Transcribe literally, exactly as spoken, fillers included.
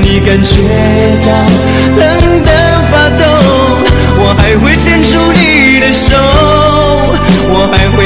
你感觉到冷的发抖，我还会牵住你的手，我还会